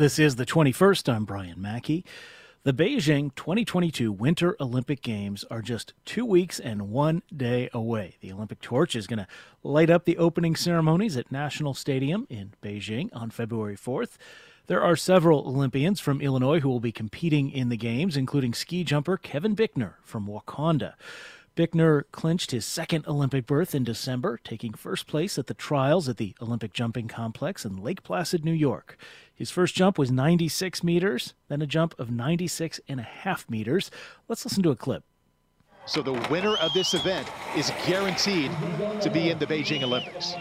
This is the 21st. I'm Brian Mackey. The Beijing 2022 Winter Olympic Games are just 2 weeks and 1 day away. The Olympic torch is going to light up the opening ceremonies at National Stadium in Beijing on February 4th. There are several Olympians from Illinois who will be competing in the Games, including ski jumper Kevin Bicknor from Wakanda. Bicknor clinched his second Olympic berth in December, taking first place at the trials at the Olympic Jumping Complex in Lake Placid, New York. His first jump was 96 meters, then a jump of 96.5 meters. Let's listen to a clip. So the winner of this event is guaranteed to be in the Beijing Olympics.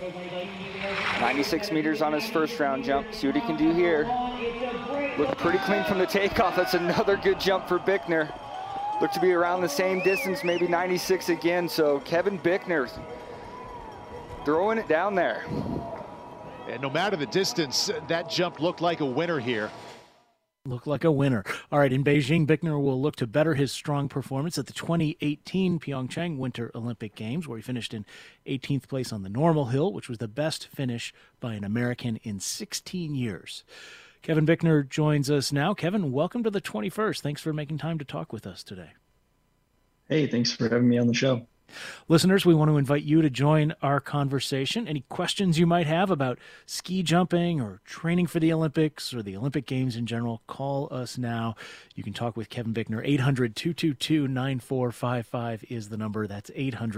96 meters on his first round jump. See what he can do here. Looked pretty clean from the takeoff. That's another good jump for Bicknor. Looked to be around the same distance, maybe 96 again. So Kevin Bicknor throwing it down there. And no matter the distance, that jump looked like a winner here. Look like a winner. All right, in Beijing, Bicknor will look to better his strong performance at the 2018 Pyeongchang Winter Olympic Games, where he finished in 18th place on the normal hill, which was the best finish by an American in 16 years. Kevin Bicknor joins us now. Kevin, welcome to the 21st. Thanks for making time to talk with us today. Hey, thanks for having me on the show. Listeners, we want to invite you to join our conversation. Any questions you might have about ski jumping or training for the Olympics or the Olympic Games in general, call us now. You can talk with Kevin Bicknor. 800-222-9455 is the number. That's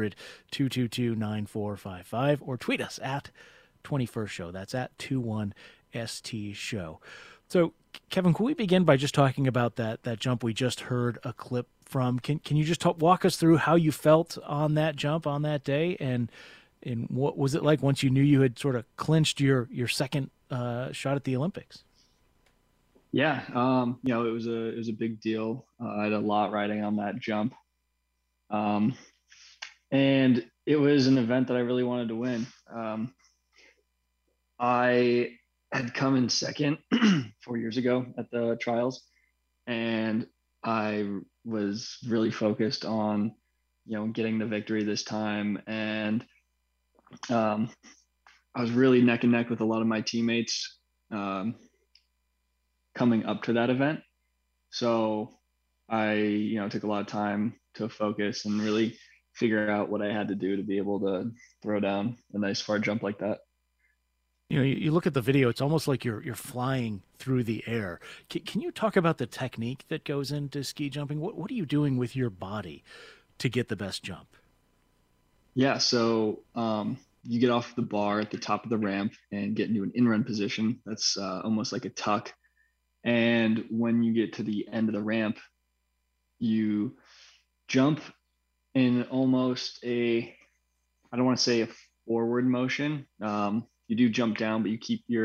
800-222-9455. Or tweet us at 21st Show. That's at 21ST Show. So, Kevin, can we begin by just talking about that jump we just heard a clip from? Can you just walk us through how you felt on that jump on that day, and what was it like once you knew you had sort of clinched your second shot at the Olympics? Yeah, it was a big deal. I had a lot riding on that jump, and it was an event that I really wanted to win. I had come in second 4 years ago at the trials, and I was really focused on, getting the victory this time. And I was really neck and neck with a lot of my teammates coming up to that event. So I, took a lot of time to focus and really figure out what I had to do to be able to throw down a nice far jump like that. You look at the video, it's almost like you're flying through the air. Can you talk about the technique that goes into ski jumping? What are you doing with your body to get the best jump? Yeah, so you get off the bar at the top of the ramp and get into an in-run position. That's almost like a tuck. And when you get to the end of the ramp, you jump in almost I don't want to say a forward motion. You do jump down, but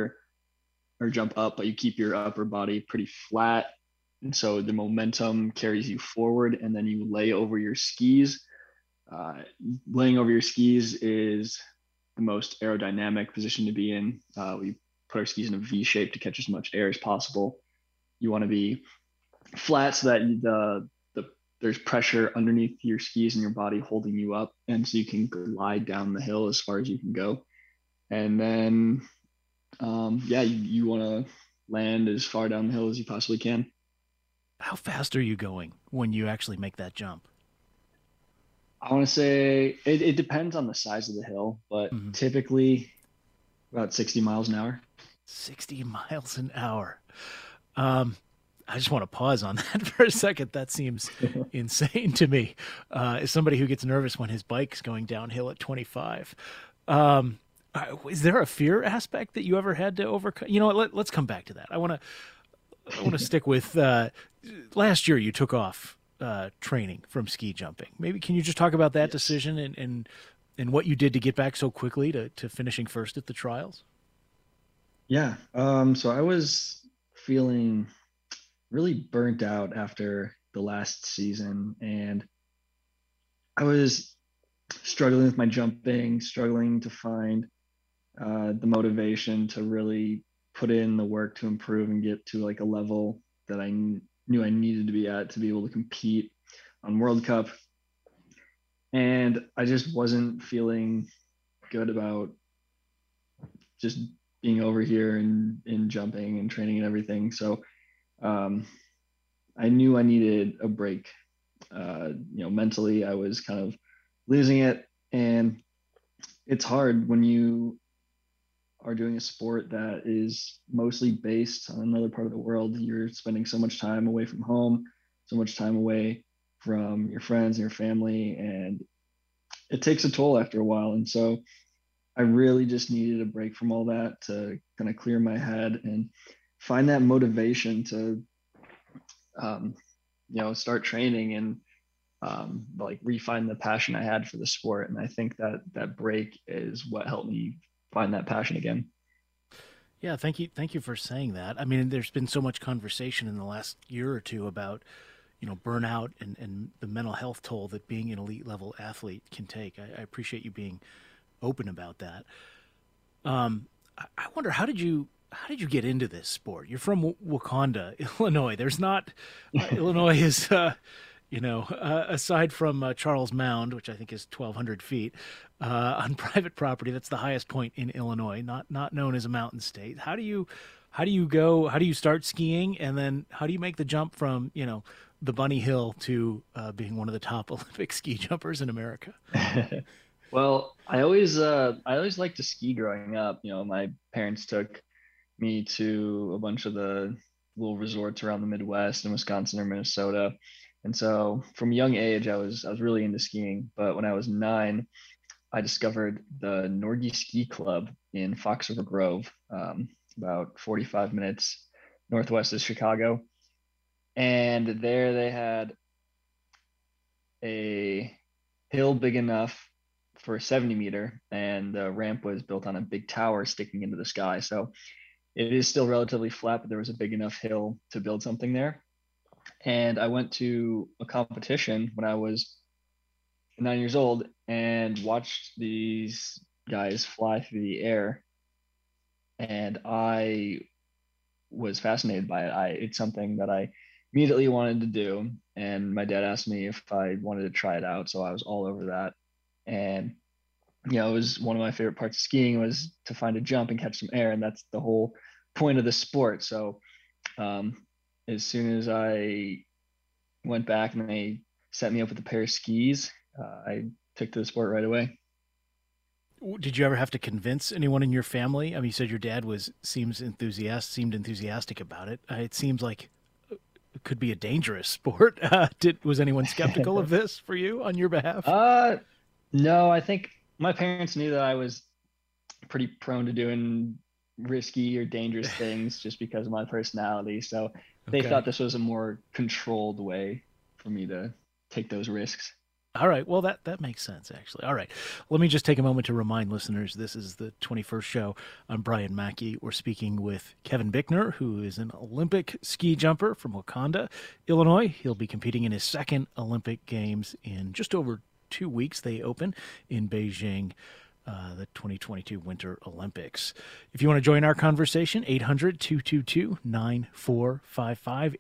jump up, but you keep your upper body pretty flat. And so the momentum carries you forward, and then you lay over your skis. Laying over your skis is the most aerodynamic position to be in. We put our skis in a V shape to catch as much air as possible. You want to be flat so that there's pressure underneath your skis and your body holding you up, and so you can glide down the hill as far as you can go. And then, you want to land as far down the hill as you possibly can. How fast are you going when you actually make that jump? I want to say it depends on the size of the hill, but typically about 60 miles an hour. 60 miles an hour. I just want to pause on that for a second. That seems insane to me. As somebody who gets nervous when his bike's going downhill at 25. Is there a fear aspect that you ever had to overcome? You know what? Let's come back to that. I want to stick with last year. You took off training from ski jumping. Maybe can you just talk about that decision and what you did to get back so quickly to finishing first at the trials? Yeah. So I was feeling really burnt out after the last season, and I was struggling with my jumping, struggling to find the motivation to really put in the work to improve and get to like a level that I knew I needed to be at to be able to compete on World Cup. And I just wasn't feeling good about just being over here and jumping and training and everything. So I knew I needed a break. Mentally, I was kind of losing it. And it's hard when you are doing a sport that is mostly based on another part of the world. You're spending so much time away from home, so much time away from your friends and your family, and it takes a toll after a while. And so I really just needed a break from all that to kind of clear my head and find that motivation to, start training and refine the passion I had for the sport. And I think that break is what helped me find that passion again. Yeah, thank you for saying that. I mean, there's been so much conversation in the last year or two about, burnout and the mental health toll that being an elite level athlete can take. I appreciate you being open about that. I wonder, how did you get into this sport? You're from Wauconda, Illinois. There's not Illinois is aside from Charles Mound, which I think is 1,200 feet, on private property. That's the highest point in Illinois, not known as a mountain state. How do you start skiing, and then how do you make the jump from the Bunny Hill to being one of the top Olympic ski jumpers in America? Well, I always liked to ski growing up. My parents took me to a bunch of the little resorts around the Midwest in Wisconsin or Minnesota. And so from a young age, I was really into skiing. But when I was 9, I discovered the Norge Ski Club in Fox River Grove, about 45 minutes northwest of Chicago. And there they had a hill big enough for a 70-meter, and the ramp was built on a big tower sticking into the sky. So it is still relatively flat, but there was a big enough hill to build something there. And I went to a competition when I was 9 years old and watched these guys fly through the air. And I was fascinated by it. It's something that I immediately wanted to do. And my dad asked me if I wanted to try it out. So I was all over that. And, it was one of my favorite parts of skiing was to find a jump and catch some air. And that's the whole point of the sport. So as soon as I went back and they set me up with a pair of skis, I took to the sport right away. Did you ever have to convince anyone in your family? I mean, you said your dad seemed enthusiastic about it. It seems like it could be a dangerous sport. Was anyone skeptical of this for you on your behalf? No, I think my parents knew that I was pretty prone to doing risky or dangerous things just because of my personality. So they thought this was a more controlled way for me to take those risks. All right. Well, that makes sense, actually. All right. Let me just take a moment to remind listeners, this is the 21st show. I'm Brian Mackey. We're speaking with Kevin Bicknor, who is an Olympic ski jumper from Wauconda, Illinois. He'll be competing in his second Olympic Games in just over 2 weeks. They open in Beijing, the 2022 Winter Olympics. If you want to join our conversation, 800-222-9455,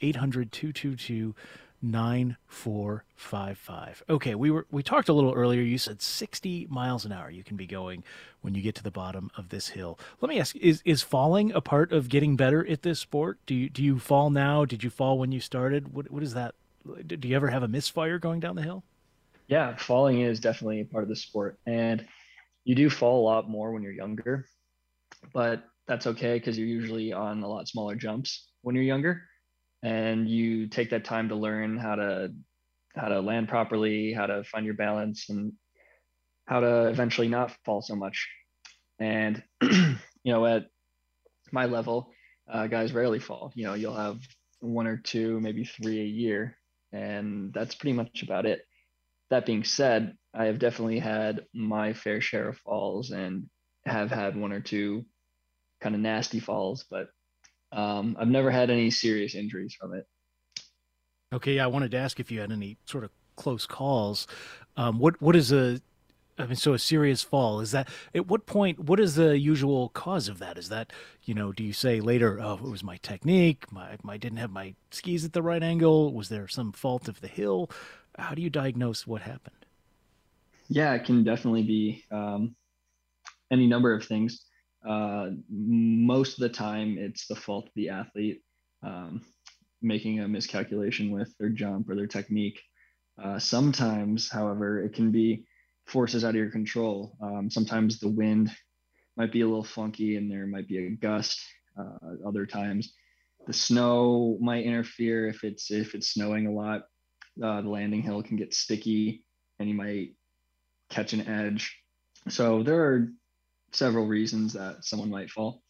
800-222-9455. Okay, we talked a little earlier. You said 60 miles an hour you can be going when you get to the bottom of this hill. Let me ask, is falling a part of getting better at this sport? Do you fall now? Did you fall when you started? What is that? Do you ever have a misfire going down the hill? Yeah, falling is definitely a part of the sport. And you do fall a lot more when you're younger, but that's okay because you're usually on a lot smaller jumps when you're younger. And you take that time to learn how to land properly, how to find your balance, and how to eventually not fall so much. And at my level, guys rarely fall. You'll have 1 or 2, maybe 3 a year, and that's pretty much about it. That being said, I have definitely had my fair share of falls and have had 1 or 2 kind of nasty falls, but I've never had any serious injuries from it. Okay, yeah, I wanted to ask if you had any sort of close calls. What is a serious fall, is that at what point, what is the usual cause of that? Is that, do you say later, oh, it was my technique, I didn't have my skis at the right angle, was there some fault of the hill? How do you diagnose what happened? Yeah, it can definitely be any number of things. Most of the time, it's the fault of the athlete making a miscalculation with their jump or their technique. Sometimes, however, it can be forces out of your control. Sometimes the wind might be a little funky and there might be a gust. Other times, the snow might interfere. If it's snowing a lot, the landing hill can get sticky and you might catch an edge. So there are several reasons that someone might fall.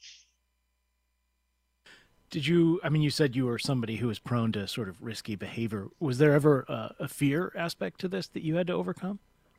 You said you were somebody who was prone to sort of risky behavior. Was there ever a fear aspect to this that you had to overcome?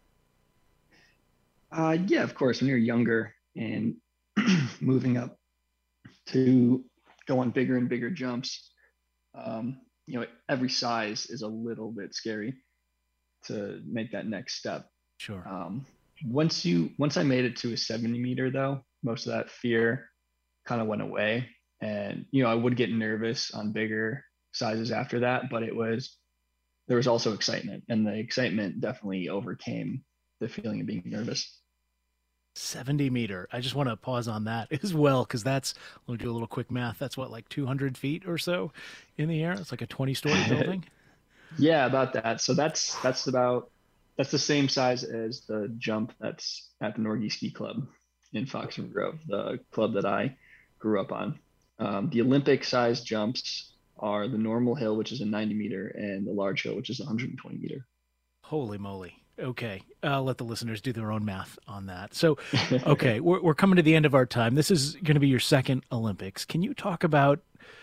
Yeah, of course. When you're younger and moving up to go on bigger and bigger jumps, every size is a little bit scary to make that next step. Sure. Once I made it to a 70 meter though, most of that fear kind of went away. And, I would get nervous on bigger sizes after that, but there was also excitement, and the excitement definitely overcame the feeling of being nervous. 70 meter. I just want to pause on that as well, because let me do a little quick math. That's what, like 200 feet or so in the air? It's like a 20-story building? Yeah, about that. So that's the same size as the jump that's at the Norgay Ski Club in Fox River Grove, the club that I grew up on. The Olympic size jumps are the normal hill, which is a 90 meter, and the large hill, which is 120 meter. Holy moly. Okay. I'll let the listeners do their own math on that. So, okay, we're coming to the end of our time. This is going to be your second Olympics. Can you talk about,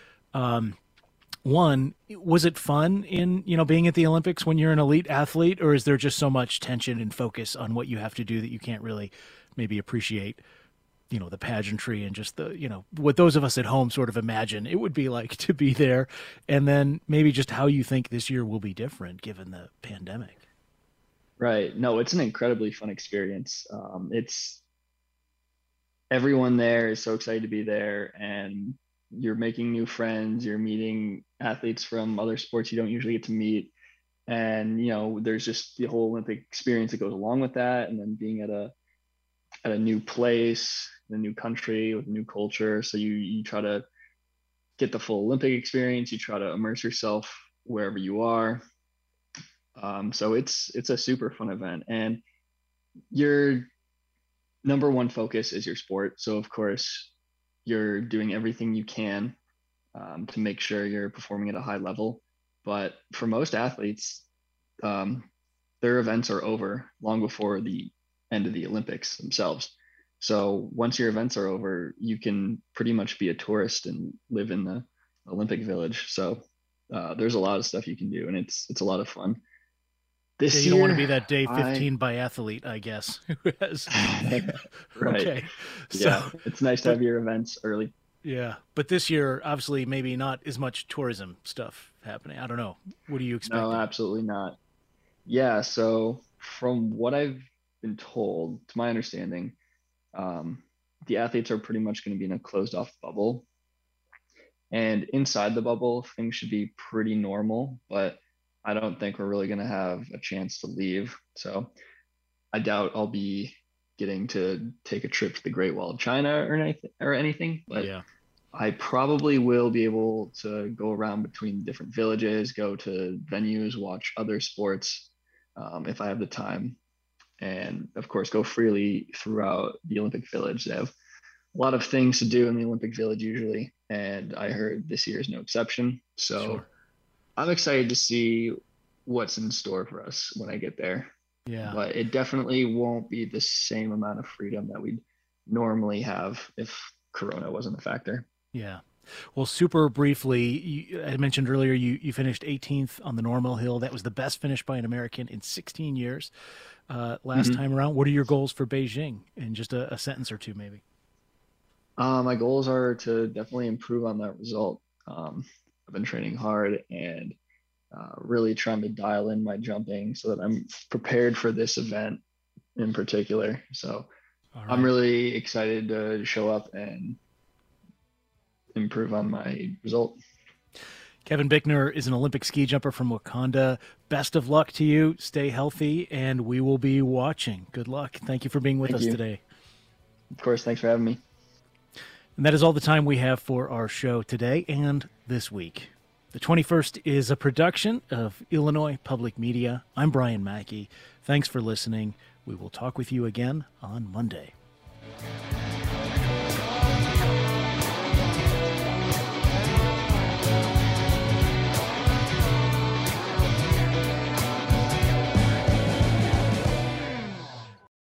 one, was it fun in, being at the Olympics when you're an elite athlete, or is there just so much tension and focus on what you have to do that you can't really maybe appreciate, the pageantry and just what those of us at home sort of imagine it would be like to be there, and then maybe just how you think this year will be different given the pandemic? Right. No, it's an incredibly fun experience. It's everyone there is so excited to be there, and you're making new friends. You're meeting athletes from other sports you don't usually get to meet. And, there's just the whole Olympic experience that goes along with that. And then being at a new place, a new country with a new culture. So you try to get the full Olympic experience. You try to immerse yourself wherever you are. So it's a super fun event, and your number one focus is your sport. So of course you're doing everything you can to make sure you're performing at a high level. But for most athletes, their events are over long before the end of the Olympics themselves. So once your events are over, you can pretty much be a tourist and live in the Olympic Village. So there's a lot of stuff you can do, and it's a lot of fun. This you year, don't want to be that day 15 biathlete, I guess. Right. Okay. Yeah, it's nice to have your events early. Yeah, but this year, obviously, maybe not as much tourism stuff happening. I don't know. What do you expect? No, absolutely not. Yeah, so from what I've been told, to my understanding, the athletes are pretty much going to be in a closed off bubble. And inside the bubble, things should be pretty normal, but I don't think we're really going to have a chance to leave. So I doubt I'll be getting to take a trip to the Great Wall of China or anything, but yeah. I probably will be able to go around between different villages, go to venues, watch other sports if I have the time, and of course go freely throughout the Olympic Village. They have a lot of things to do in the Olympic Village usually, and I heard this year is no exception. So sure. I'm excited to see what's in store for us when I get there. Yeah. But it definitely won't be the same amount of freedom that we'd normally have if Corona wasn't a factor. Yeah. Well, super briefly, I mentioned earlier you finished 18th on the normal hill. That was the best finish by an American in 16 years last time around. What are your goals for Beijing? In just a sentence or two, maybe. My goals are to definitely improve on that result. I've been training hard and really trying to dial in my jumping so that I'm prepared for this event in particular. So right. I'm really excited to show up and improve on my result. Kevin Bicknor is an Olympic ski jumper from Wakanda. Best of luck to you. Stay healthy, and we will be watching. Good luck. Thank you for being with us today. Of course. Thanks for having me. And that is all the time we have for our show today and this week. The 21st is a production of Illinois Public Media. I'm Brian Mackey. Thanks for listening. We will talk with you again on Monday.